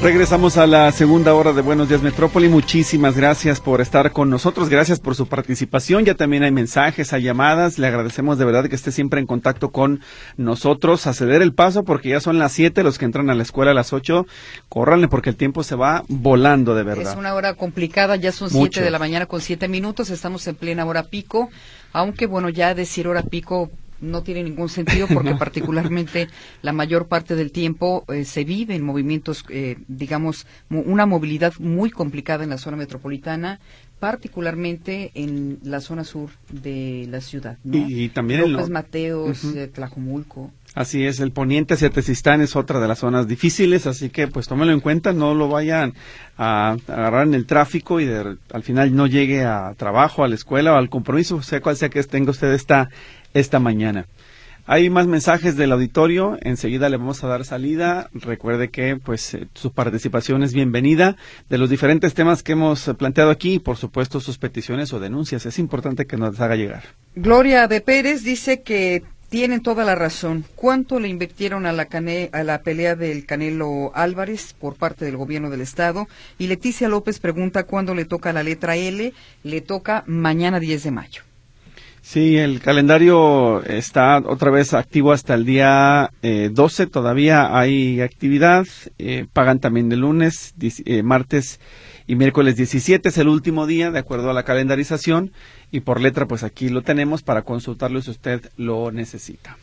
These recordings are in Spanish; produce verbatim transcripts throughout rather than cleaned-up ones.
Regresamos a la segunda hora de Buenos Días Metrópoli. Muchísimas gracias por estar con nosotros, gracias por su participación. Ya también hay mensajes, hay llamadas. Le agradecemos de verdad que esté siempre en contacto con nosotros. A ceder el paso porque ya son las siete, los que entran a la escuela a las ocho, córranle porque el tiempo se va volando de verdad. Es una hora complicada, ya son Mucho. siete de la mañana con siete minutos, estamos en plena hora pico, aunque bueno, ya decir hora pico no tiene ningún sentido porque no. particularmente la mayor parte del tiempo eh, se vive en movimientos, eh, digamos, mo- una movilidad muy complicada en la zona metropolitana, particularmente en la zona sur de la ciudad, ¿no? Y, y también López en lo... Mateos, uh-huh. eh, Tlajomulco. Así es, el poniente hacia Tezistán es otra de las zonas difíciles, así que pues tómenlo en cuenta, no lo vayan a agarrar en el tráfico y de, al final no llegue a trabajo, a la escuela o al compromiso, sea cual sea que tenga usted esta, esta mañana. Hay más mensajes del auditorio, enseguida le vamos a dar salida. Recuerde que pues eh, su participación es bienvenida de los diferentes temas que hemos eh, planteado aquí y por supuesto sus peticiones o denuncias. Es importante que nos haga llegar. Gloria de Pérez dice que tienen toda la razón. ¿Cuánto le invirtieron a la, cane a la pelea del Canelo Álvarez por parte del gobierno del estado? Y Leticia López pregunta cuándo le toca la letra L. Le toca mañana diez de mayo. Sí, el calendario está otra vez activo hasta el día eh, doce, todavía hay actividad, eh, pagan también el lunes, eh, martes y miércoles diecisiete, es el último día de acuerdo a la calendarización y por letra pues aquí lo tenemos para consultarlo si usted lo necesita.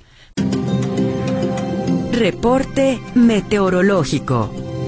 Reporte meteorológico.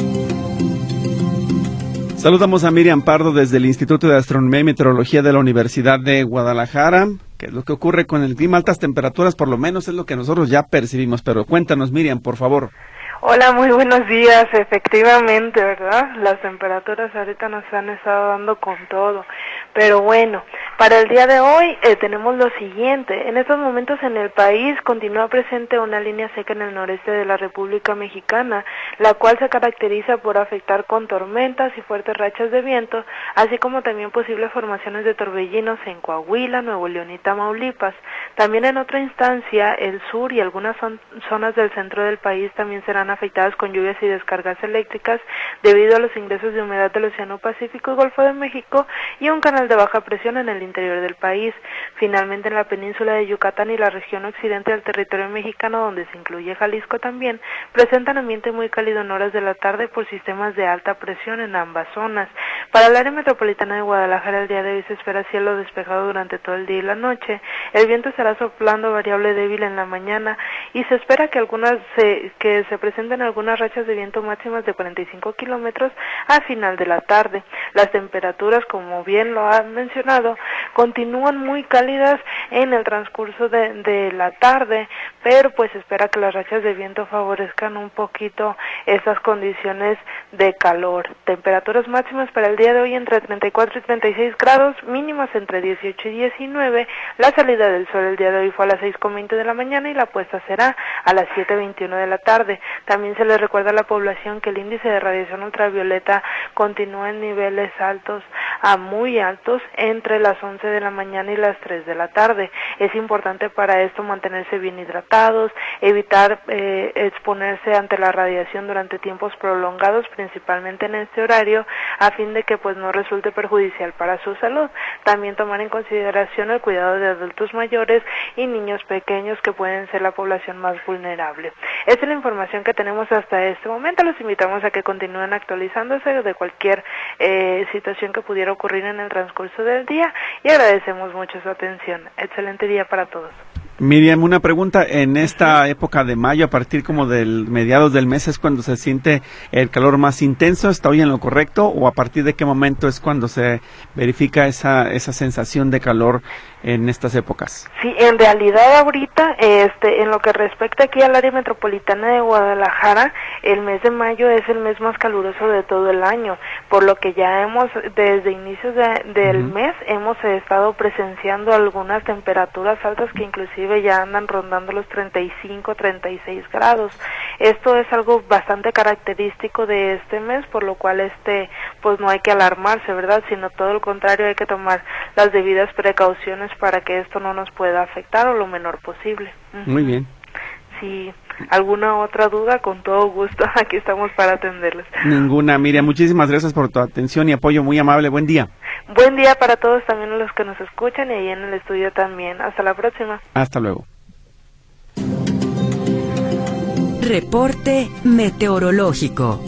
Saludamos a Miriam Pardo desde el Instituto de Astronomía y Meteorología de la Universidad de Guadalajara. ¿Qué es lo que ocurre con el clima? Altas temperaturas, por lo menos es lo que nosotros ya percibimos, pero cuéntanos, Miriam, por favor. Hola, muy buenos días. Efectivamente, ¿verdad? Las temperaturas ahorita nos han estado dando con todo. Pero bueno, para el día de hoy eh, tenemos lo siguiente. En estos momentos en el país continúa presente una línea seca en el noreste de la República Mexicana, la cual se caracteriza por afectar con tormentas y fuertes rachas de viento, así como también posibles formaciones de torbellinos en Coahuila, Nuevo León y Tamaulipas. También en otra instancia, el sur y algunas zon zonas del centro del país también serán afectadas con lluvias y descargas eléctricas debido a los ingresos de humedad del Océano Pacífico y Golfo de México y un canal de baja presión en el interior del país. Finalmente, en la península de Yucatán y la región occidente del territorio mexicano, donde se incluye Jalisco también, presentan ambiente muy cálido en horas de la tarde por sistemas de alta presión en ambas zonas. Para el área metropolitana de Guadalajara, el día de hoy se espera cielo despejado durante todo el día y la noche. El viento estará soplando variable débil en la mañana y se espera que algunas se, que se presenten algunas rachas de viento máximas de cuarenta y cinco kilómetros a final de la tarde. Las temperaturas, como bien lo han mencionado, continúan muy cálidas en el transcurso de, de la tarde, pero pues se espera que las rachas de viento favorezcan un poquito esas condiciones de calor. Temperaturas máximas para el día de hoy entre treinta y cuatro y treinta y seis grados, mínimas entre dieciocho y diecinueve. La salida del sol el día de hoy fue a las seis con veinte de la mañana y la puesta será a las siete veintiuno de la tarde. También se les recuerda a la población que el índice de radiación ultravioleta continúa en niveles altos a muy altos entre las once de la mañana y las tres de la tarde. Es importante para esto mantenerse bien hidratados, evitar eh, exponerse ante la radiación durante tiempos prolongados, principalmente en este horario, a fin de que pues no resulte perjudicial para su salud. También tomar en consideración el cuidado de adultos mayores y niños pequeños, que pueden ser la población más vulnerable. Esta es la información que tenemos hasta este momento. Los invitamos a que continúen actualizándose de cualquier eh, situación que pudiera ocurrir en el transcurso del día y agradecemos mucho su atención. Excelente día para todos. Miriam, una pregunta, en esta época de mayo, a partir como del mediados del mes es cuando se siente el calor más intenso, ¿está hoy en lo correcto? ¿O a partir de qué momento es cuando se verifica esa, esa sensación de calor en estas épocas? Sí, en realidad ahorita, este, en lo que respecta aquí al área metropolitana de Guadalajara, el mes de mayo es el mes más caluroso de todo el año, por lo que ya hemos, desde inicios de, del uh-huh. mes, hemos estado presenciando algunas temperaturas altas que inclusive ya andan rondando los treinta y cinco, treinta y seis grados. Esto es algo bastante característico de este mes, por lo cual este, pues no hay que alarmarse, ¿verdad? Sino todo lo contrario, hay que tomar las debidas precauciones para que esto no nos pueda afectar o lo menor posible. Uh-huh. Muy bien. Sí, alguna otra duda, con todo gusto, aquí estamos para atenderles. Ninguna, Miriam, muchísimas gracias por tu atención y apoyo, muy amable, buen día. Buen día para todos, también los que nos escuchan y ahí en el estudio también. Hasta la próxima. Hasta luego. Reporte meteorológico.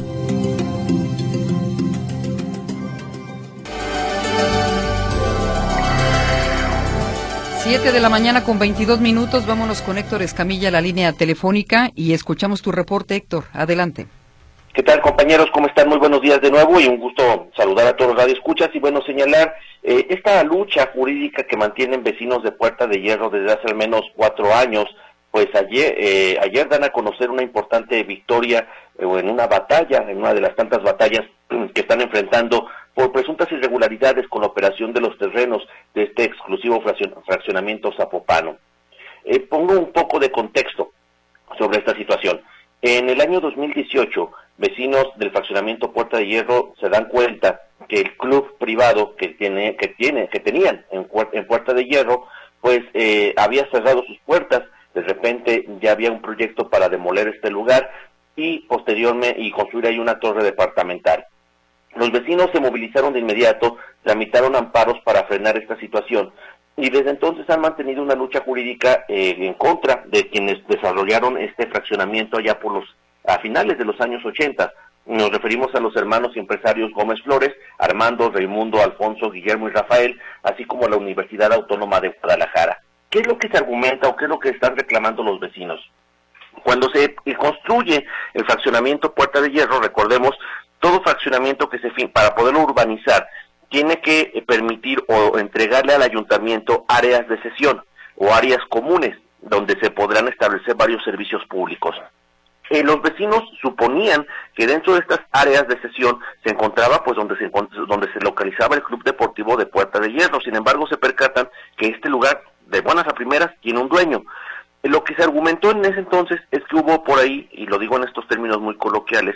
Siete de la mañana con veintidós minutos, vámonos con Héctor Escamilla a la línea telefónica y escuchamos tu reporte, Héctor, adelante. ¿Qué tal, compañeros? ¿Cómo están? Muy buenos días de nuevo y un gusto saludar a todos los radioescuchas y bueno, señalar eh, esta lucha jurídica que mantienen vecinos de Puerta de Hierro desde hace al menos cuatro años. Pues ayer, eh, ayer dan a conocer una importante victoria eh, en una batalla, en una de las tantas batallas que están enfrentando por presuntas irregularidades con la operación de los terrenos de este exclusivo fraccion fraccionamiento zapopano. Eh, pongo un poco de contexto sobre esta situación. En el año dos mil dieciocho, vecinos del fraccionamiento Puerta de Hierro se dan cuenta que el club privado que tiene, que tiene, que tenían en, en Puerta de Hierro, pues eh, había cerrado sus puertas. De repente ya había un proyecto para demoler este lugar y posteriormente y construir ahí una torre departamental. Los vecinos se movilizaron de inmediato, tramitaron amparos para frenar esta situación y desde entonces han mantenido una lucha jurídica eh, en contra de quienes desarrollaron este fraccionamiento allá por los a finales de los años ochenta. Nos referimos a los hermanos y empresarios Gómez Flores, Armando, Raimundo, Alfonso, Guillermo y Rafael, así como la Universidad Autónoma de Guadalajara. ¿Qué es lo que se argumenta o qué es lo que están reclamando los vecinos? Cuando se construye el fraccionamiento Puerta de Hierro, recordemos, todo fraccionamiento que se para poderlo urbanizar tiene que permitir o entregarle al ayuntamiento áreas de sesión o áreas comunes donde se podrán establecer varios servicios públicos. Eh, los vecinos suponían que dentro de estas áreas de sesión se encontraba pues donde se, donde se localizaba el Club Deportivo de Puerta de Hierro. Sin embargo, se percatan que este lugar, de buenas a primeras, tiene un dueño. Lo que se argumentó en ese entonces es que hubo por ahí, y lo digo en estos términos muy coloquiales,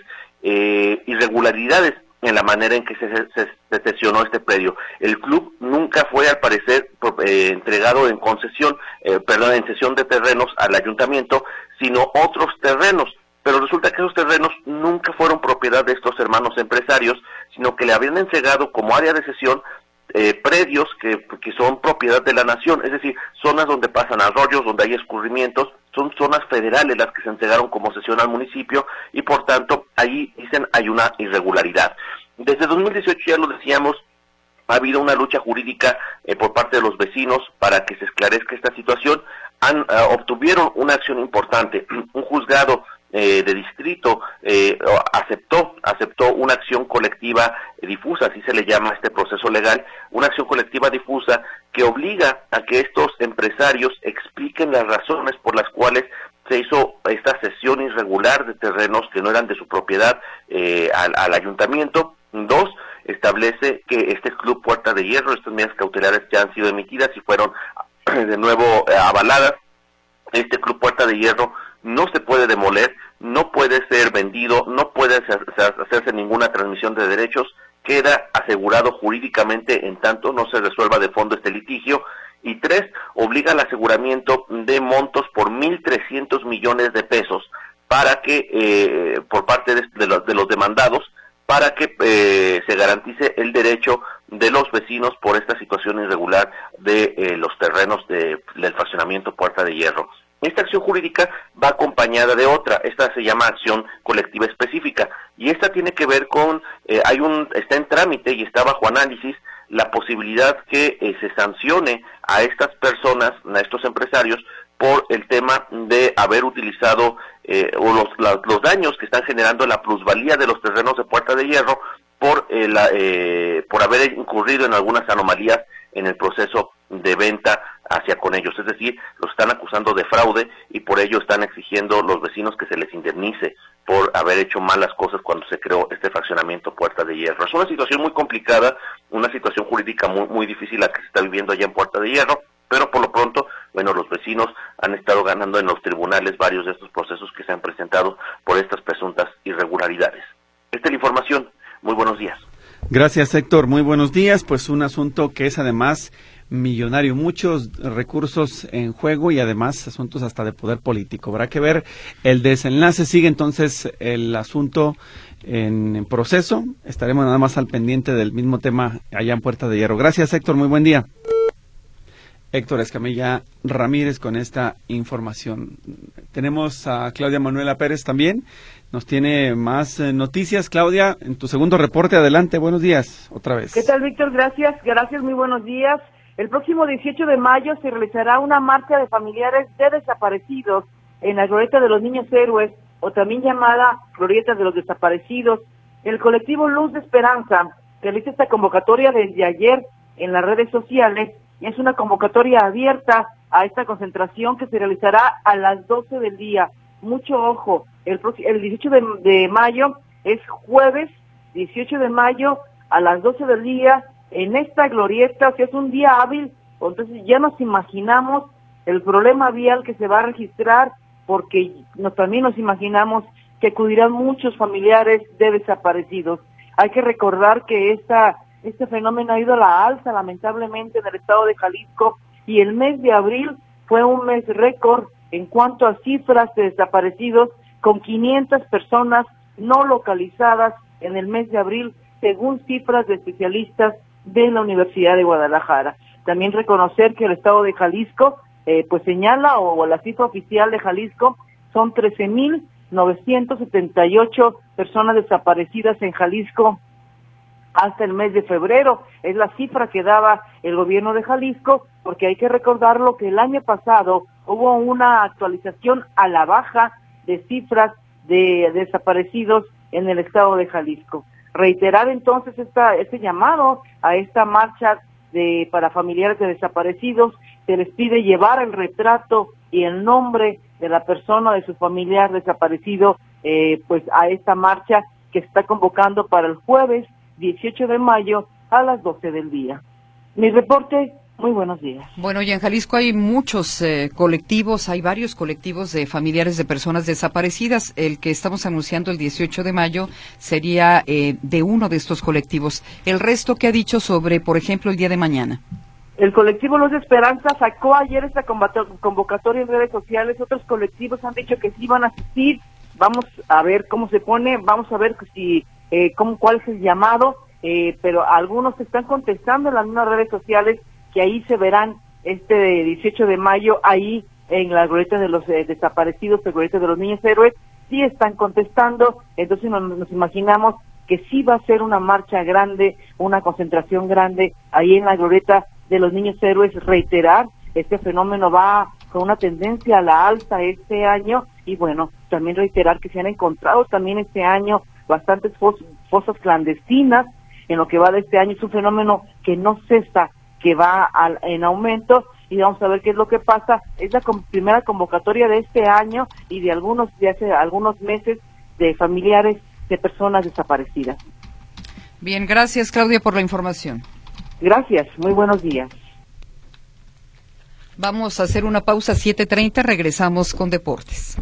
eh, irregularidades en la manera en que se, se, se sesionó este predio. El club nunca fue, al parecer, eh, entregado en concesión, eh, perdón, en cesión de terrenos al ayuntamiento, sino otros terrenos. Pero resulta que esos terrenos nunca fueron propiedad de estos hermanos empresarios, sino que le habían entregado como área de sesión Eh, predios que, que son propiedad de la nación, es decir, zonas donde pasan arroyos, donde hay escurrimientos, son zonas federales las que se entregaron como cesión al municipio y por tanto ahí dicen hay una irregularidad. Desde dos mil dieciocho, ya lo decíamos, ha habido una lucha jurídica eh, por parte de los vecinos para que se esclarezca esta situación. Han, uh, obtuvieron una acción importante, un juzgado Eh, de distrito eh, aceptó aceptó una acción colectiva eh, difusa, así se le llama este proceso legal, una acción colectiva difusa que obliga a que estos empresarios expliquen las razones por las cuales se hizo esta cesión irregular de terrenos que no eran de su propiedad eh, al, al ayuntamiento. Dos, establece que este club Puerta de Hierro, estas medidas cautelares ya han sido emitidas y fueron de nuevo eh, avaladas. Este club Puerta de Hierro no se puede demoler, no puede ser vendido, no puede hacerse ninguna transmisión de derechos, queda asegurado jurídicamente en tanto no se resuelva de fondo este litigio. Y tres, obliga al aseguramiento de montos por mil trescientos millones de pesos para que, eh, por parte de, de, los, de los demandados, para que eh, se garantice el derecho de los vecinos por esta situación irregular de eh, los terrenos de, del fraccionamiento Puerta de Hierro. Esta acción jurídica va acompañada de otra, esta se llama acción colectiva específica, y esta tiene que ver con, eh, hay un, está en trámite y está bajo análisis la posibilidad que eh, se sancione a estas personas, a estos empresarios, por el tema de haber utilizado eh, o los, la, los daños que están generando la plusvalía de los terrenos de Puerta de Hierro por, eh, la, eh, por haber incurrido en algunas anomalías en el proceso de venta hacia con ellos, es decir, los están acusando de fraude y por ello están exigiendo los vecinos que se les indemnice por haber hecho malas cosas cuando se creó este fraccionamiento Puerta de Hierro. Es una situación muy complicada, una situación jurídica muy, muy difícil la que se está viviendo allá en Puerta de Hierro, pero por lo pronto, bueno, los vecinos han estado ganando en los tribunales varios de estos procesos que se han presentado por estas presuntas irregularidades. Esta es la información. Muy buenos días. Gracias, Héctor. Muy buenos días. Pues un asunto que es además millonario, muchos recursos en juego y además asuntos hasta de poder político. Habrá que ver el desenlace. Sigue entonces el asunto en, en proceso. Estaremos nada más al pendiente del mismo tema allá en Puerta de Hierro. Gracias, Héctor. Muy buen día. Héctor Escamilla Ramírez con esta información. Tenemos a Claudia Manuela Pérez también. Nos tiene más eh, noticias. Claudia, en tu segundo reporte, adelante. Buenos días, otra vez. ¿Qué tal, Víctor? Gracias, gracias, muy buenos días. El próximo dieciocho de mayo se realizará una marcha de familiares de desaparecidos en la Glorieta de los Niños Héroes, o también llamada Glorieta de los Desaparecidos. El colectivo Luz de Esperanza realiza esta convocatoria desde ayer en las redes sociales. Es una convocatoria abierta a esta concentración que se realizará a las doce del día. Mucho ojo, el, el dieciocho de, de mayo es jueves, dieciocho de mayo a las doce del día en esta glorieta. O sea, es un día hábil, entonces ya nos imaginamos el problema vial que se va a registrar, porque nos, también nos imaginamos que acudirán muchos familiares de desaparecidos. Hay que recordar que esta Este fenómeno ha ido a la alza, lamentablemente, en el estado de Jalisco, y el mes de abril fue un mes récord en cuanto a cifras de desaparecidos, con quinientas personas no localizadas en el mes de abril, según cifras de especialistas de la Universidad de Guadalajara. También reconocer que el estado de Jalisco, eh, pues señala, o la cifra oficial de Jalisco, son trece mil novecientos setenta y ocho personas desaparecidas en Jalisco hasta el mes de febrero. Es la cifra que daba el gobierno de Jalisco, porque hay que recordarlo que el año pasado hubo una actualización a la baja de cifras de desaparecidos en el estado de Jalisco. Reiterar entonces esta, este llamado a esta marcha de para familiares de desaparecidos. Se les pide llevar el retrato y el nombre de la persona, de su familiar desaparecido, eh, pues a esta marcha que se está convocando para el jueves dieciocho de mayo a las doce del día. Mi reporte, muy buenos días. Bueno, y en Jalisco hay muchos eh, colectivos, hay varios colectivos de familiares de personas desaparecidas. El que estamos anunciando el dieciocho de mayo sería eh, de uno de estos colectivos. El resto, ¿qué ha dicho sobre, por ejemplo, el día de mañana? El colectivo Luz de Esperanza sacó ayer esta convocatoria en redes sociales. Otros colectivos han dicho que sí van a asistir. Vamos a ver cómo se pone, vamos a ver si eh, cómo, cuál es el llamado, eh, pero algunos están contestando en las mismas redes sociales que ahí se verán este dieciocho de mayo, ahí en la glorieta de los eh, desaparecidos, la glorieta de los niños héroes. Sí están contestando, entonces nos, nos imaginamos que sí va a ser una marcha grande, una concentración grande ahí en la glorieta de los niños héroes. Reiterar, este fenómeno va con una tendencia a la alza este año, y bueno, también reiterar que se han encontrado también este año bastantes fos, fosas clandestinas en lo que va de este año. Es un fenómeno que no cesa, que va al, en aumento, y vamos a ver qué es lo que pasa. Es la com- primera convocatoria de este año y de algunos de hace algunos meses de familiares de personas desaparecidas. Bien, gracias, Claudia, por la información. Gracias, muy buenos días. Vamos a hacer una pausa, siete treinta, regresamos con deportes.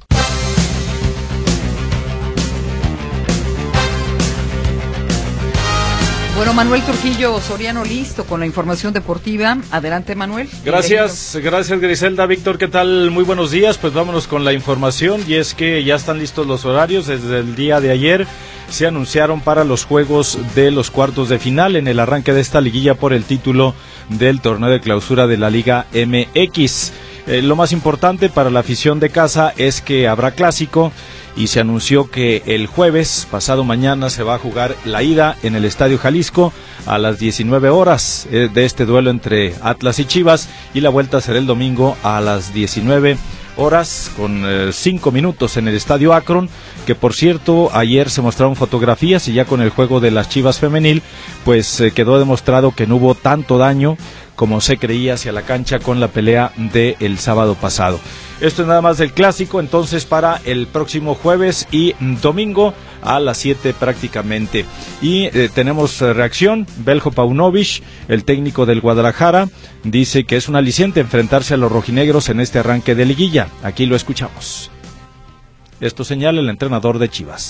Bueno, Manuel Trujillo Soriano listo con la información deportiva. Adelante, Manuel. Gracias, Bienvenido. Gracias, Griselda. Víctor, ¿qué tal? Muy buenos días. Pues vámonos con la información, y es que ya están listos los horarios. Desde el día de ayer se anunciaron para los juegos de los cuartos de final en el arranque de esta liguilla por el título del torneo de clausura de la Liga M X. Eh, lo más importante para la afición de casa es que habrá clásico, y se anunció que el jueves, pasado mañana, se va a jugar la ida en el Estadio Jalisco a las diecinueve horas eh, de este duelo entre Atlas y Chivas, y la vuelta será el domingo a las diecinueve horas con eh, cinco minutos en el Estadio Akron, que por cierto ayer se mostraron fotografías, y ya con el juego de las Chivas femenil pues eh, quedó demostrado que no hubo tanto daño como se creía hacia la cancha con la pelea del sábado pasado. Esto es nada más del clásico, entonces para el próximo jueves y domingo a las siete prácticamente. Y eh, tenemos eh, reacción. Beljo Paunovic, el técnico del Guadalajara, dice que es un aliciente enfrentarse a los rojinegros en este arranque de liguilla. Aquí lo escuchamos. Esto señala el entrenador de Chivas.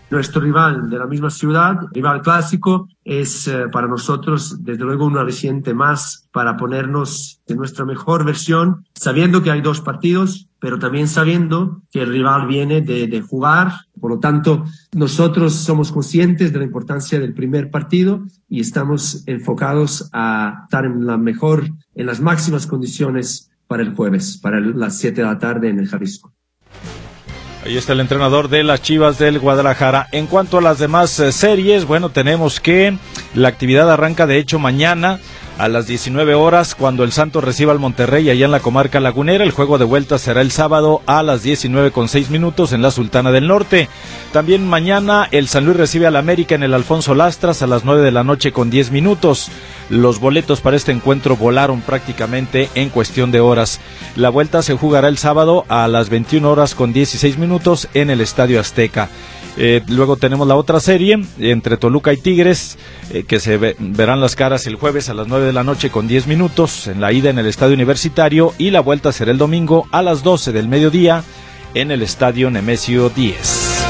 nuestro rival de la misma ciudad, rival clásico, es eh, para nosotros desde luego un aliciente más para ponernos en nuestra mejor versión, sabiendo que hay dos partidos, pero también sabiendo que el rival viene de, de jugar. Por lo tanto, nosotros somos conscientes de la importancia del primer partido y estamos enfocados a estar en la mejor, en las máximas condiciones para el jueves, para el, las siete de la tarde en el Jalisco. Ahí está el entrenador de las Chivas del Guadalajara. En cuanto a las demás eh, series, bueno, tenemos que la actividad arranca de hecho mañana a las diecinueve horas cuando el Santos reciba al Monterrey allá en la comarca lagunera. El juego de vuelta será el sábado a las diecinueve con seis minutos en la Sultana del Norte. También mañana el San Luis recibe al América en el Alfonso Lastras a las nueve de la noche con diez minutos. Los boletos para este encuentro volaron prácticamente en cuestión de horas. La vuelta se jugará el sábado a las veintiuna horas con dieciséis minutos en el Estadio Azteca. Eh, luego tenemos la otra serie entre Toluca y Tigres, eh, que se ve, verán las caras el jueves a las nueve de la noche con diez minutos en la ida en el Estadio Universitario, y la vuelta será el domingo a las doce del mediodía en el Estadio Nemesio diez.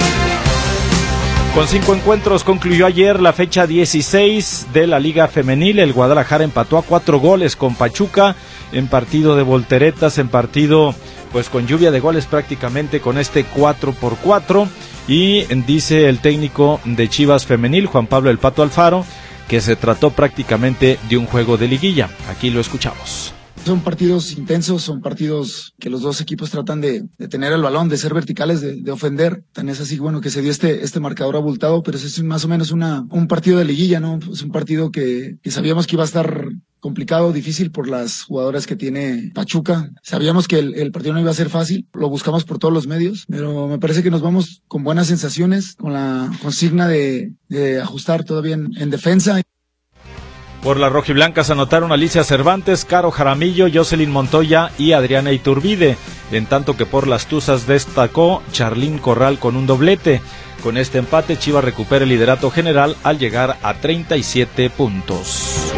Con cinco encuentros concluyó ayer la fecha dieciséis de la Liga Femenil. El Guadalajara empató a cuatro goles con Pachuca en partido de volteretas, en partido pues con lluvia de goles prácticamente, con este cuatro por cuatro. Y dice el técnico de Chivas Femenil, Juan Pablo El Pato Alfaro, que se trató prácticamente de un juego de liguilla. Aquí lo escuchamos. Son partidos intensos, son partidos que los dos equipos tratan de, de tener el balón, de ser verticales, de, de ofender. Tan es así, bueno, que se dio este, este marcador abultado, pero es más o menos una, un partido de liguilla, ¿no? Es un partido que, que sabíamos que iba a estar complicado, difícil por las jugadoras que tiene Pachuca. Sabíamos que el, el partido no iba a ser fácil, lo buscamos por todos los medios, pero me parece que nos vamos con buenas sensaciones, con la consigna de, de ajustar todavía en, en defensa. Por las rojiblancas anotaron Alicia Cervantes, Caro Jaramillo, Jocelyn Montoya y Adriana Iturbide, en tanto que por las tuzas destacó Charlín Corral con un doblete. Con este empate, Chivas recupera el liderato general al llegar a treinta y siete puntos.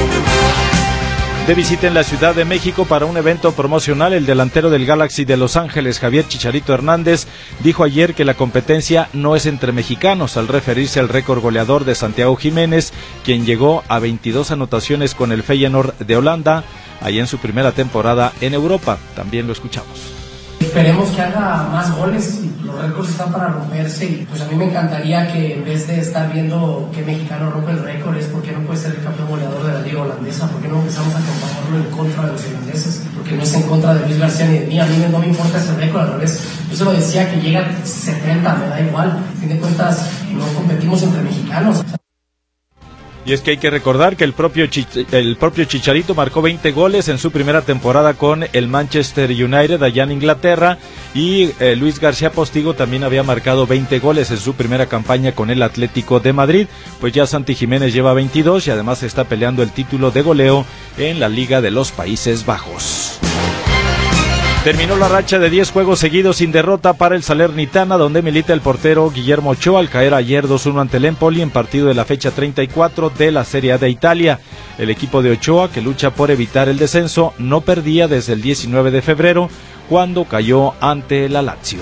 De visita en la Ciudad de México para un evento promocional, el delantero del Galaxy de Los Ángeles, Javier Chicharito Hernández, dijo ayer que la competencia no es entre mexicanos, al referirse al récord goleador de Santiago Jiménez, quien llegó a veintidós anotaciones con el Feyenoord de Holanda, allá en su primera temporada en Europa. También lo escuchamos. Esperemos que haga más goles, los récords están para romperse y pues a mí me encantaría que en vez de estar viendo qué mexicano rompe el récord es porque no puede ser el campeón goleador de la liga holandesa, porque no empezamos a compararlo en contra de los holandeses, porque no es en contra de Luis García ni de mí, a mí no me importa ese récord, al revés, yo se lo decía que llega a setenta, me da igual, a fin de cuentas no competimos entre mexicanos. Y es que hay que recordar que el propio, Chich- el propio Chicharito marcó veinte goles en su primera temporada con el Manchester United allá en Inglaterra, y eh, Luis García Postigo también había marcado veinte goles en su primera campaña con el Atlético de Madrid. Pues ya Santi Jiménez lleva veintidós y además está peleando el título de goleo en la Liga de los Países Bajos. Terminó la racha de diez juegos seguidos sin derrota para el Salernitana, donde milita el portero Guillermo Ochoa, al caer ayer dos uno ante el Empoli en partido de la fecha treinta y cuatro de la Serie A de Italia. El equipo de Ochoa, que lucha por evitar el descenso, no perdía desde el diecinueve de febrero, cuando cayó ante la Lazio.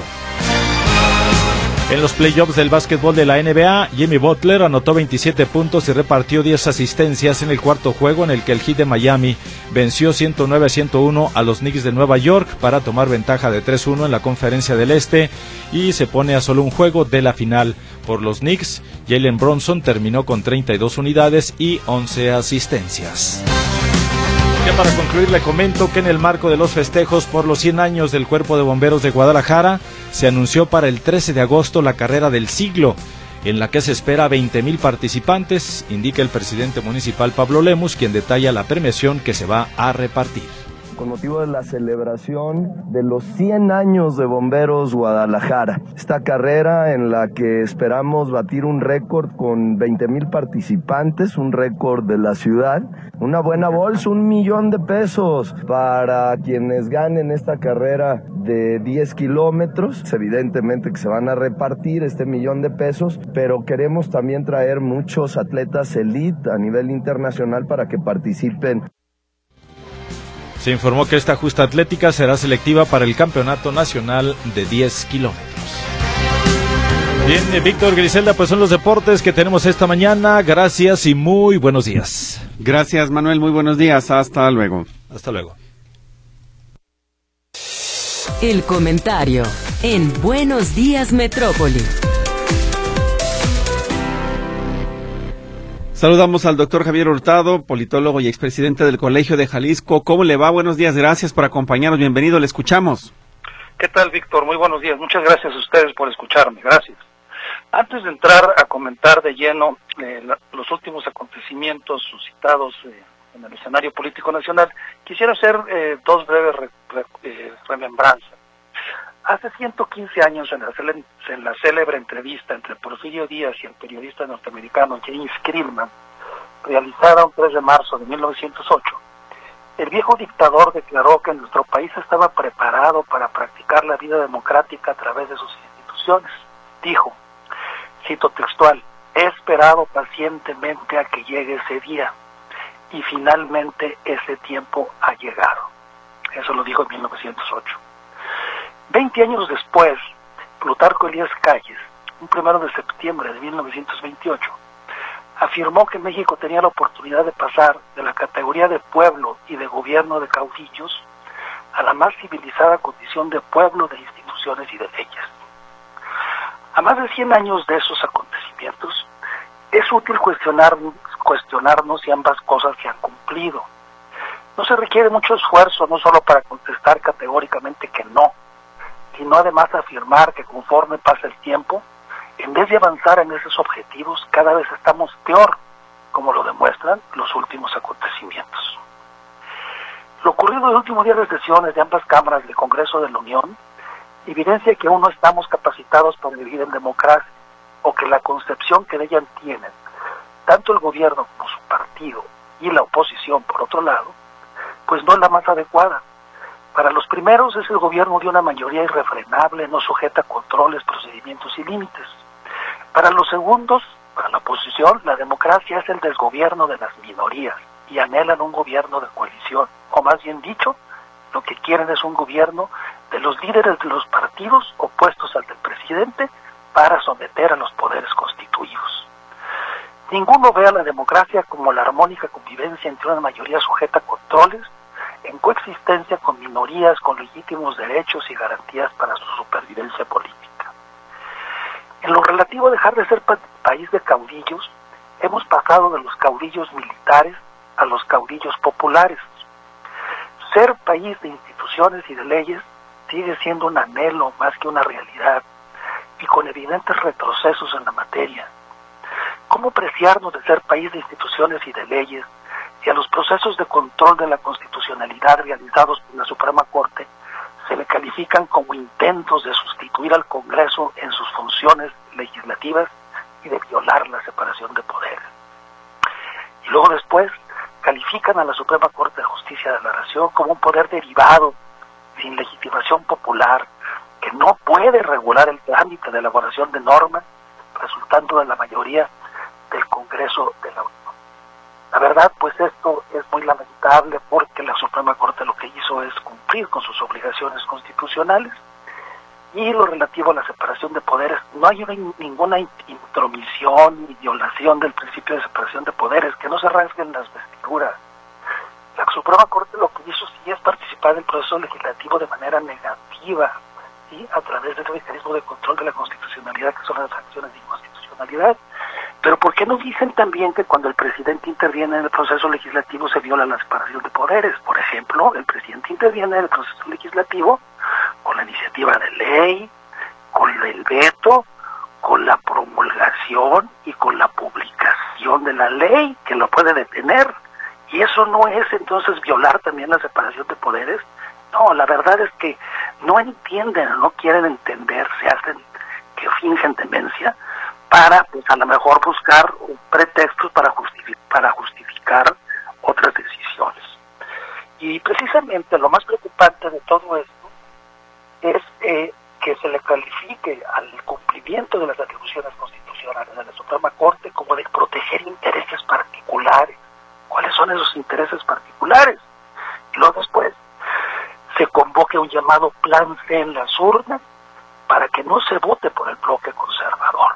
En los playoffs del básquetbol de la N B A, Jimmy Butler anotó veintisiete puntos y repartió diez asistencias en el cuarto juego, en el que el Heat de Miami venció ciento nueve a ciento uno a los Knicks de Nueva York para tomar ventaja de tres uno en la Conferencia del Este, y se pone a solo un juego de la final. Por los Knicks, Jalen Brunson terminó con treinta y dos unidades y once asistencias. Ya para concluir, le comento que en el marco de los festejos por los cien años del Cuerpo de Bomberos de Guadalajara, se anunció para el trece de agosto la carrera del siglo, en la que se espera veinte mil participantes, indica el presidente municipal Pablo Lemus, quien detalla la premiación que se va a repartir. Con motivo de la celebración de los cien años de Bomberos Guadalajara. Esta carrera en la que esperamos batir un récord con veinte mil participantes, un récord de la ciudad. Una buena bolsa, un millón de pesos para quienes ganen esta carrera de diez kilómetros. Evidentemente que se van a repartir este millón de pesos, pero queremos también traer muchos atletas elite a nivel internacional para que participen. Se informó que esta justa atlética será selectiva para el Campeonato Nacional de diez kilómetros. Bien, eh, Víctor, Griselda, pues son los deportes que tenemos esta mañana. Gracias y muy buenos días. Gracias, Manuel, muy buenos días. Hasta luego. Hasta luego. El comentario en Buenos Días Metrópoli. Saludamos al doctor Javier Hurtado, politólogo y expresidente del Colegio de Jalisco. ¿Cómo le va? Buenos días, gracias por acompañarnos. Bienvenido, le escuchamos. ¿Qué tal, Víctor? Muy buenos días. Muchas gracias a ustedes por escucharme. Gracias. Antes de entrar a comentar de lleno eh, la, los últimos acontecimientos suscitados eh, en el escenario político nacional, quisiera hacer eh, dos breves re, re, eh, remembranzas. Hace ciento quince años, en la, cele, en la célebre entrevista entre Porfirio Díaz y el periodista norteamericano James Krillman, realizada un tres de marzo de mil novecientos ocho, el viejo dictador declaró que nuestro país estaba preparado para practicar la vida democrática a través de sus instituciones. Dijo, cito textual, he esperado pacientemente a que llegue ese día y finalmente ese tiempo ha llegado. Eso lo dijo en mil novecientos ocho. Veinte años después, Plutarco Elías Calles, un primero de septiembre de mil novecientos veintiocho, afirmó que México tenía la oportunidad de pasar de la categoría de pueblo y de gobierno de caudillos a la más civilizada condición de pueblo de instituciones y de leyes. A más de cien años de esos acontecimientos, es útil cuestionar, cuestionarnos si ambas cosas se han cumplido. No se requiere mucho esfuerzo, no solo para contestar categóricamente que no, sino además afirmar que conforme pasa el tiempo, en vez de avanzar en esos objetivos, cada vez estamos peor, como lo demuestran los últimos acontecimientos. Lo ocurrido el último día de sesiones de ambas cámaras del Congreso de la Unión evidencia que aún no estamos capacitados para vivir en democracia, o que la concepción que de ella tienen, tanto el gobierno como su partido y la oposición, por otro lado, pues no es la más adecuada. Para los primeros es el gobierno de una mayoría irrefrenable, no sujeta a controles, procedimientos y límites. Para los segundos, para la oposición, la democracia es el desgobierno de las minorías y anhelan un gobierno de coalición, o más bien dicho, lo que quieren es un gobierno de los líderes de los partidos opuestos al del presidente para someter a los poderes constituidos. Ninguno ve a la democracia como la armónica convivencia entre una mayoría sujeta a controles, en coexistencia con minorías con legítimos derechos y garantías para su supervivencia política. En lo relativo a dejar de ser pa- país de caudillos, hemos pasado de los caudillos militares a los caudillos populares. Ser país de instituciones y de leyes sigue siendo un anhelo más que una realidad, y con evidentes retrocesos en la materia. ¿Cómo preciarnos de ser país de instituciones y de leyes si a los procesos de control de la constitucionalidad realizados por la Suprema Corte se le califican como intentos de sustituir al Congreso en sus funciones legislativas y de violar la separación de poderes? Y luego después califican a la Suprema Corte de Justicia de la Nación como un poder derivado, sin legitimación popular, que no puede regular el trámite de elaboración de normas, resultando de la mayoría del Congreso de la Unión. La verdad, pues esto es muy lamentable, porque la Suprema Corte lo que hizo es cumplir con sus obligaciones constitucionales, y lo relativo a la separación de poderes, no hay una, ninguna intromisión ni violación del principio de separación de poderes, que no se rasguen las vestiduras. La Suprema Corte lo que hizo sí es participar del proceso legislativo de manera negativa, ¿sí?, a través del mecanismo de control de la constitucionalidad, que son las acciones de inconstitucionalidad. Pero ¿por qué no dicen también que cuando el presidente interviene en el proceso legislativo se viola la separación de poderes? Por ejemplo, el presidente interviene en el proceso legislativo con la iniciativa de ley, con el veto, con la promulgación y con la publicación de la ley, que lo puede detener. ¿Y eso no es entonces violar también la separación de poderes? No, la verdad es que no entienden, no quieren entender, se hacen que fingen demencia para, pues, a lo mejor buscar pretextos para justificar, para justificar otras decisiones. Y precisamente lo más preocupante de todo esto es eh, que se le califique al cumplimiento de las atribuciones constitucionales de la Suprema Corte como de proteger intereses particulares. ¿Cuáles son esos intereses particulares? Y luego después se convoque un llamado plan C en las urnas para que no se vote por el bloque conservador.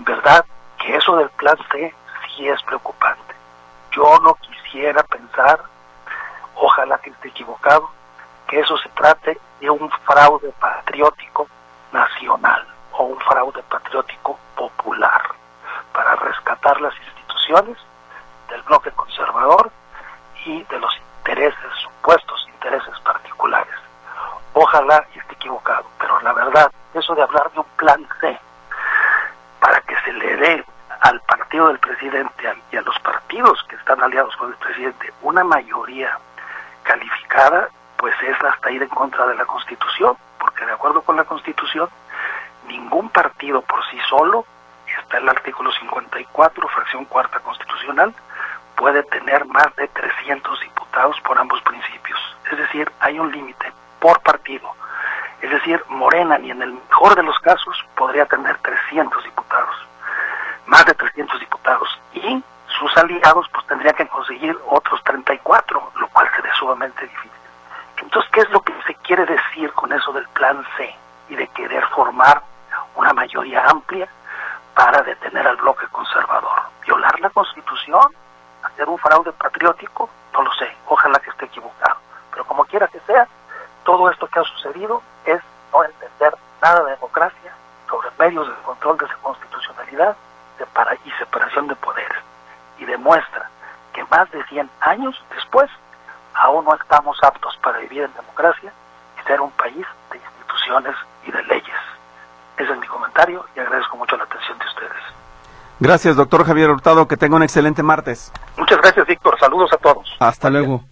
en verdad que eso del plan C sí es preocupante. Yo no quisiera pensar, ojalá que esté equivocado, que eso se trate de un fraude patriótico nacional o un fraude patriótico popular para rescatar las instituciones del bloque conservador y de los intereses, supuestos intereses particulares. Ojalá y esté equivocado, pero la verdad, eso de hablar de un plan C para que se le dé al partido del presidente y a los partidos que están aliados con el presidente una mayoría calificada, pues es hasta ir en contra de la Constitución, porque de acuerdo con la Constitución, ningún partido por sí solo, está el artículo cincuenta y cuatro, fracción cuarta constitucional, puede tener más de trescientos diputados por ambos principios. Es decir, hay un límite por partido. Es decir, Morena, ni en el mejor de los casos, podría tener trescientos diputados. Más de trescientos diputados. Y sus aliados, pues tendrían que conseguir otros treinta y cuatro, lo cual sería sumamente difícil. Entonces, ¿qué es lo que se quiere decir con eso del plan C y de querer formar una mayoría amplia para detener al bloque conservador? ¿Violar la Constitución? ¿Hacer un fraude patriótico? No lo sé, ojalá que esté equivocado. Pero como quiera que sea, todo esto que ha sucedido es no entender nada de democracia, sobre medios de control de esa constitucionalidad separa y separación de poderes. Y demuestra que más de cien años después, aún no estamos aptos para vivir en democracia y ser un país de instituciones y de leyes. Ese es mi comentario y agradezco mucho la atención de ustedes. Gracias, doctor Javier Hurtado, que tenga un excelente martes. Muchas gracias, Víctor. Saludos a todos. Hasta luego.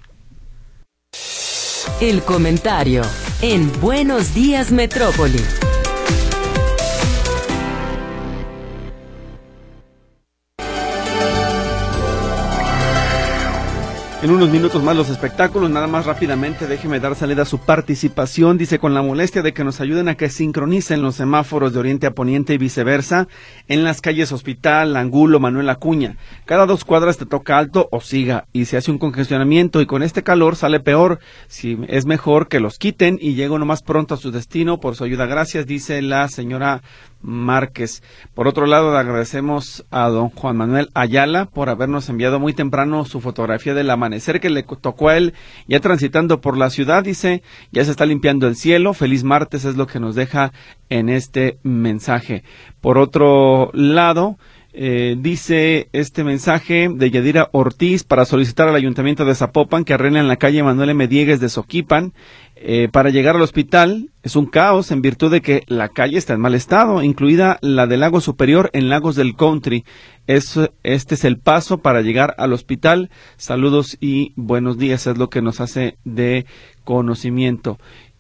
El comentario en Buenos Días Metrópoli. En unos minutos más los espectáculos, nada más rápidamente déjeme dar salida a su participación. Dice, con la molestia de que nos ayuden a que sincronicen los semáforos de oriente a poniente y viceversa en las calles Hospital, Angulo, Manuel Acuña. Cada dos cuadras te toca alto o siga y se hace un congestionamiento y con este calor sale peor. Si es mejor que los quiten y llego no más pronto a su destino. Por su ayuda, gracias, dice la señora Márquez. Por otro lado, le agradecemos a don Juan Manuel Ayala por habernos enviado muy temprano su fotografía del amanecer que le tocó a él ya transitando por la ciudad. Dice, ya se está limpiando el cielo, feliz martes, es lo que nos deja en este mensaje. Por otro lado, Eh, dice este mensaje de Yadira Ortiz para solicitar al Ayuntamiento de Zapopan que arreglen la calle Manuel M. Diegues de Soquipan eh, para llegar al hospital. Es un caos en virtud de que la calle está en mal estado, incluida la del Lago Superior en Lagos del Country. Es, este es el paso para llegar al hospital. Saludos y buenos días, es lo que nos hace de conocimiento.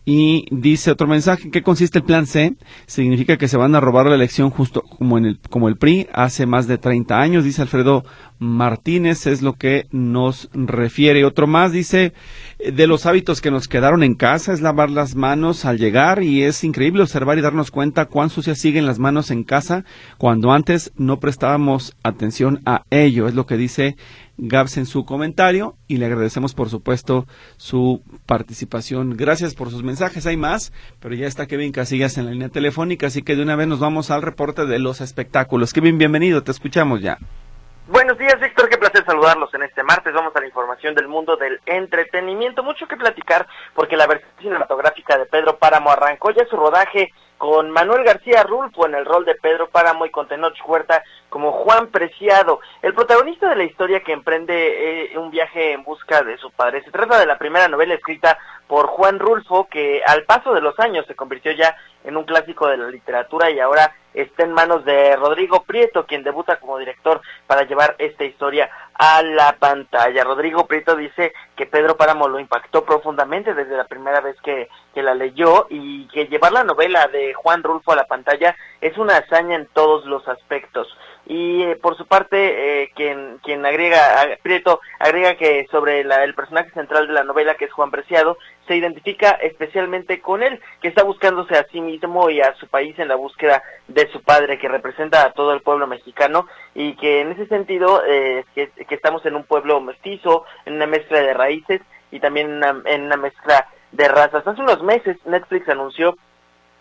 Y dice otro mensaje, ¿en qué consiste el plan C? Significa que se van a robar la elección justo como en el como el P R I hace más de treinta años, dice Alfredo Martínez, es lo que nos refiere. Otro más dice, de los hábitos que nos quedaron en casa es lavar las manos al llegar y es increíble observar y darnos cuenta cuán sucias siguen las manos en casa cuando antes no prestábamos atención a ello, es lo que dice Gabs en su comentario y le agradecemos por supuesto su participación. Gracias por sus mensajes, hay más, pero ya está Kevin Casillas en la línea telefónica, así que de una vez nos vamos al reporte de los espectáculos. Kevin, bienvenido, te escuchamos ya. Buenos días, Víctor, qué placer saludarlos en este martes. Vamos a la información del mundo del entretenimiento. Mucho que platicar porque la versión cinematográfica de Pedro Páramo arrancó ya su rodaje con Manuel García Rulfo en el rol de Pedro Páramo y con Tenoch Huerta como Juan Preciado, el protagonista de la historia que emprende eh, un viaje en busca de su padre. Se trata de la primera novela escrita por Juan Rulfo, que al paso de los años se convirtió ya en un clásico de la literatura y ahora está en manos de Rodrigo Prieto, quien debuta como director para llevar esta historia a la pantalla. Rodrigo Prieto dice que Pedro Páramo lo impactó profundamente desde la primera vez que, que la leyó y que llevar la novela de Juan Rulfo a la pantalla es una hazaña en todos los aspectos. Y eh, por su parte, eh, quien quien agrega, Prieto agrega que sobre la, el personaje central de la novela, que es Juan Preciado, se identifica especialmente con él, que está buscándose a sí mismo y a su país en la búsqueda de su padre, que representa a todo el pueblo mexicano, y que en ese sentido, eh, que, que estamos en un pueblo mestizo, en una mezcla de raíces y también en una, en una mezcla de razas. Hace unos meses Netflix anunció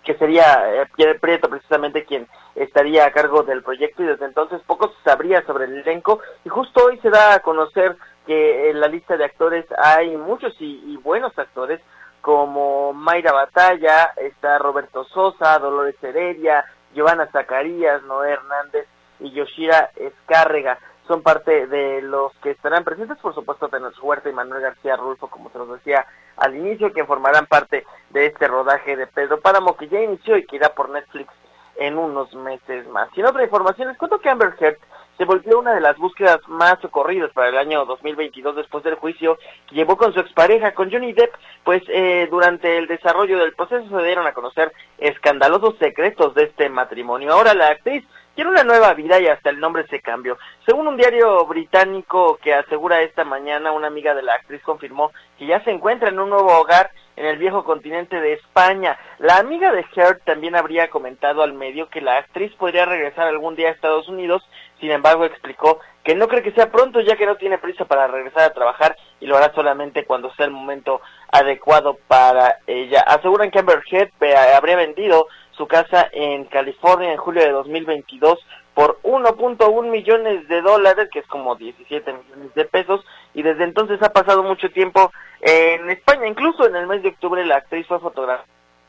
que sería eh, Pierre Prieto precisamente quien estaría a cargo del proyecto, y desde entonces poco se sabría sobre el elenco, y justo hoy se da a conocer que en la lista de actores hay muchos y, y buenos actores, como Mayra Batalla, está Roberto Sosa, Dolores Heredia, Giovanna Zacarías, Noé Hernández y Yoshira Escárrega. Son parte de los que estarán presentes, por supuesto, Tenoch Huerta y Manuel García Rulfo, como se nos decía al inicio, que formarán parte de este rodaje de Pedro Páramo, que ya inició y que irá por Netflix en unos meses más. Y en otra información, les cuento que Amber Heard se volvió una de las búsquedas más socorridas para el año dos mil veintidós después del juicio que llevó con su expareja, con Johnny Depp, pues eh, durante el desarrollo del proceso se dieron a conocer escandalosos secretos de este matrimonio. Ahora la actriz tiene una nueva vida y hasta el nombre se cambió. Según un diario británico que asegura esta mañana, una amiga de la actriz confirmó que ya se encuentra en un nuevo hogar en el viejo continente de España. La amiga de Heard también habría comentado al medio que la actriz podría regresar algún día a Estados Unidos. Sin embargo, explicó que no cree que sea pronto, ya que no tiene prisa para regresar a trabajar y lo hará solamente cuando sea el momento adecuado para ella. Aseguran que Amber Heard habría vendido su casa en California en julio de dos mil veintidós por uno punto uno millones de dólares, que es como diecisiete millones de pesos, y desde entonces ha pasado mucho tiempo en España. Incluso en el mes de octubre la actriz fue fotografiada.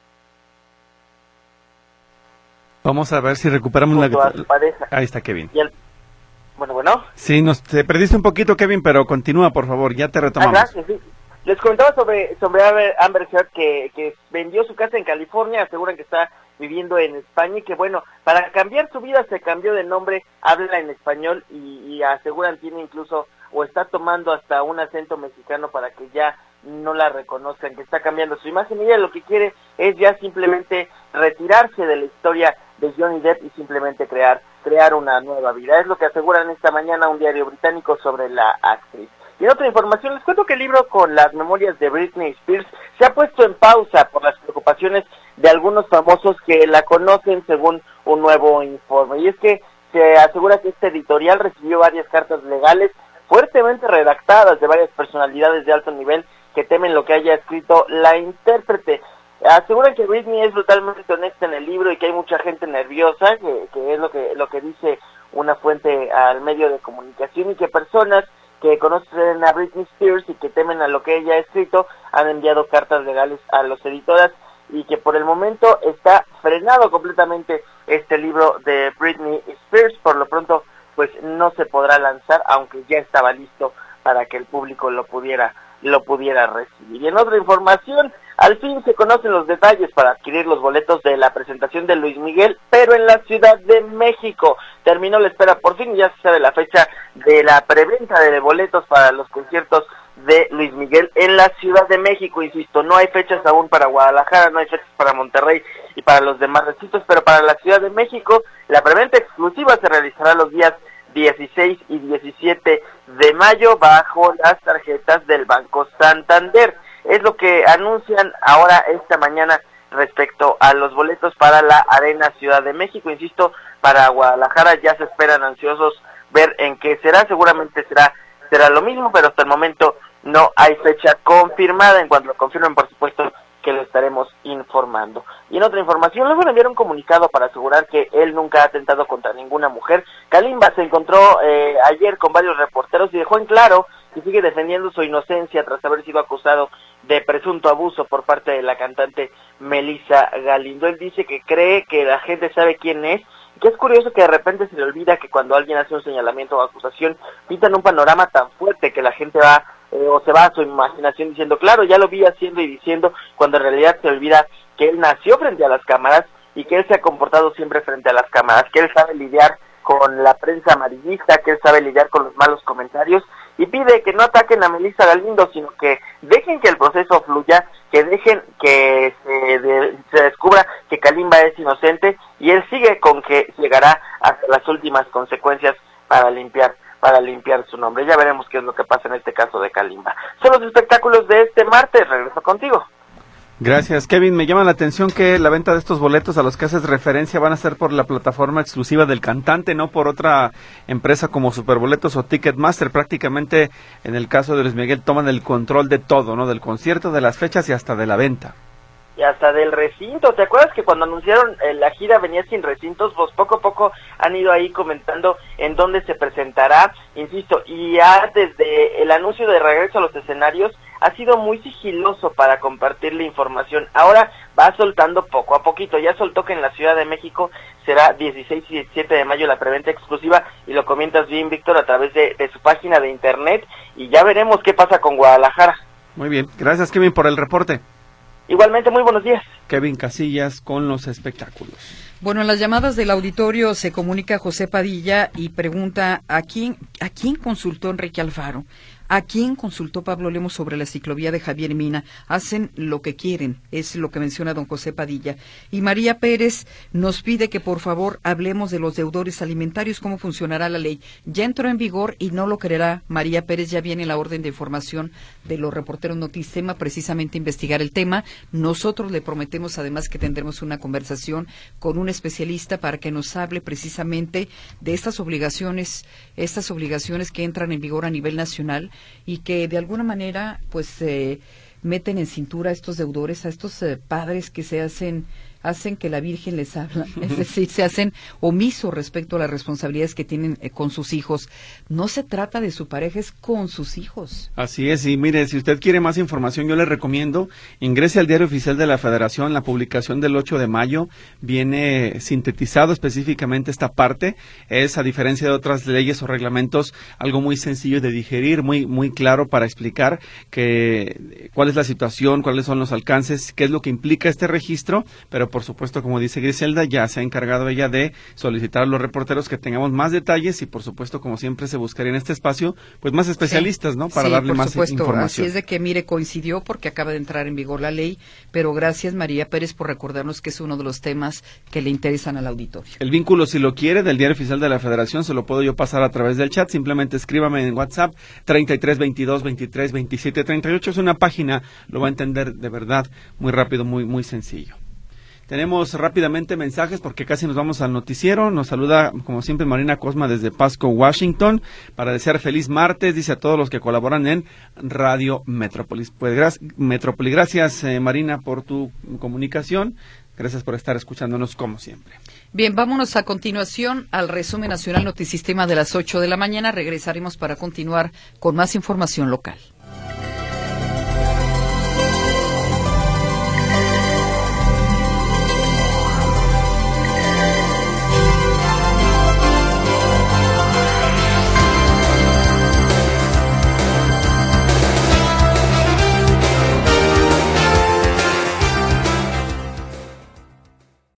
Vamos a ver si recuperamos la... pareja. Ahí está Kevin. Y el... Bueno, bueno. Sí, nos te perdiste un poquito, Kevin, pero continúa, por favor, ya te retomamos. Ah, gracias, sí. Les comentaba sobre sobre Amber Heard que, que vendió su casa en California, aseguran que está viviendo en España y que, bueno, para cambiar su vida se cambió de nombre, habla en español y, y aseguran tiene incluso, o está tomando hasta un acento mexicano para que ya no la reconozcan, que está cambiando su imagen. Y ella lo que quiere es ya simplemente retirarse de la historia de Johnny Depp y simplemente crear crear una nueva vida. Es lo que aseguran esta mañana un diario británico sobre la actriz. Y en otra información, les cuento que el libro con las memorias de Britney Spears se ha puesto en pausa por las preocupaciones de algunos famosos que la conocen, según un nuevo informe. Y es que se asegura que este editorial recibió varias cartas legales fuertemente redactadas de varias personalidades de alto nivel que temen lo que haya escrito la intérprete. Aseguran que Britney es brutalmente honesta en el libro y que hay mucha gente nerviosa, que, que es lo que, lo que dice una fuente al medio de comunicación, y que personas que conocen a Britney Spears y que temen a lo que ella ha escrito han enviado cartas legales a los editoras, y que por el momento está frenado completamente este libro de Britney Spears. Por lo pronto pues no se podrá lanzar, aunque ya estaba listo para que el público lo pudiera lo pudiera recibir. Y en otra información, al fin se conocen los detalles para adquirir los boletos de la presentación de Luis Miguel, pero en la Ciudad de México. Terminó la espera por fin, ya se sabe la fecha de la preventa de boletos para los conciertos de Luis Miguel en la Ciudad de México. Insisto, no hay fechas aún para Guadalajara, no hay fechas para Monterrey y para los demás recintos, pero para la Ciudad de México la preventa exclusiva se realizará los días dieciséis y diecisiete de mayo bajo las tarjetas del Banco Santander. Es lo que anuncian ahora esta mañana respecto a los boletos para la Arena Ciudad de México. Insisto, para Guadalajara ya se esperan ansiosos ver en qué será, seguramente será será lo mismo, pero hasta el momento no hay fecha confirmada. En cuanto lo confirmen, por supuesto que lo estaremos informando. Y en otra información, les van a enviar un comunicado para asegurar que él nunca ha atentado contra ninguna mujer. Kalimba se encontró eh, ayer con varios reporteros y dejó en claro que sigue defendiendo su inocencia tras haber sido acusado de presunto abuso por parte de la cantante Melissa Galindo. Él dice que cree que la gente sabe quién es, y que es curioso que de repente se le olvida que cuando alguien hace un señalamiento o acusación, pintan un panorama tan fuerte que la gente va eh, o se va a su imaginación diciendo, claro, ya lo vi haciendo y diciendo, cuando en realidad se olvida que él nació frente a las cámaras y que él se ha comportado siempre frente a las cámaras, que él sabe lidiar con la prensa amarillista, que él sabe lidiar con los malos comentarios, y pide que no ataquen a Melissa Galindo, sino que dejen que el proceso fluya, que dejen que se, de, se descubra que Kalimba es inocente, y él sigue con que llegará hasta las últimas consecuencias para limpiar para limpiar su nombre. Ya veremos qué es lo que pasa en este caso de Kalimba. Son los espectáculos de este martes. Regreso contigo. Gracias, Kevin. Me llama la atención que la venta de estos boletos a los que haces referencia van a ser por la plataforma exclusiva del cantante, no por otra empresa como Superboletos o Ticketmaster. Prácticamente, en el caso de Luis Miguel, toman el control de todo, ¿no? Del concierto, de las fechas y hasta de la venta. y hasta del recinto. ¿Te acuerdas que cuando anunciaron eh, la gira venía sin recintos? Pues poco a poco han ido ahí comentando en dónde se presentará, insisto, y ya desde el anuncio de regreso a los escenarios ha sido muy sigiloso para compartir la información. Ahora va soltando poco a poquito. Ya soltó que en la Ciudad de México será dieciséis y diecisiete de mayo la preventa exclusiva, y lo comentas bien, Víctor, a través de, de su página de internet, y ya veremos qué pasa con Guadalajara. Muy bien, gracias Kevin por el reporte. Igualmente, muy buenos días. Kevin Casillas con los espectáculos. Bueno, en las llamadas del auditorio se comunica José Padilla y pregunta a quién, a quién consultó Enrique Alfaro. ¿A quién consultó Pablo Lemos sobre la ciclovía de Javier Mina? Hacen lo que quieren, es lo que menciona don José Padilla. Y María Pérez nos pide que por favor hablemos de los deudores alimentarios, cómo funcionará la ley. Ya entró en vigor y no lo creerá María Pérez, ya viene la orden de información de los reporteros Notisema, precisamente investigar el tema. Nosotros le prometemos además que tendremos una conversación con un especialista para que nos hable precisamente de estas obligaciones, estas obligaciones que entran en vigor a nivel nacional y que de alguna manera pues eh, meten en cintura a estos deudores, a estos eh, padres que se hacen hacen que la Virgen les habla, es decir, se hacen omisos respecto a las responsabilidades que tienen eh, con sus hijos. No se trata de su pareja, es con sus hijos. Así es, y mire, si usted quiere más información, yo le recomiendo, ingrese al Diario Oficial de la Federación, la publicación del ocho de mayo, viene sintetizado específicamente esta parte, es a diferencia de otras leyes o reglamentos, algo muy sencillo de digerir, muy, muy claro para explicar que cuál es la situación, cuáles son los alcances, qué es lo que implica este registro, pero por supuesto, como dice Griselda, ya se ha encargado ella de solicitar a los reporteros que tengamos más detalles y, por supuesto, como siempre se buscaría en este espacio, pues más especialistas, sí, ¿no? Para sí, darle por más supuesto. información. Así es de que, mire, coincidió porque acaba de entrar en vigor la ley, pero gracias María Pérez por recordarnos que es uno de los temas que le interesan al auditorio. El vínculo, si lo quiere, del Diario Oficial de la Federación, se lo puedo yo pasar a través del chat, simplemente escríbame en WhatsApp, treinta y tres, veintidós, veintitrés, veintisiete, treinta y ocho, es una página, lo va a entender de verdad, muy rápido, muy, muy sencillo. Tenemos rápidamente mensajes porque casi nos vamos al noticiero. Nos saluda, como siempre, Marina Cosma desde Pasco, Washington, para desear feliz martes, dice a todos los que colaboran en Radio Metrópolis. Pues gracias, Metrópolis, gracias eh, Marina por tu comunicación. Gracias por estar escuchándonos como siempre. Bien, vámonos a continuación al resumen nacional Notisistema de las ocho de la mañana. Regresaremos para continuar con más información local.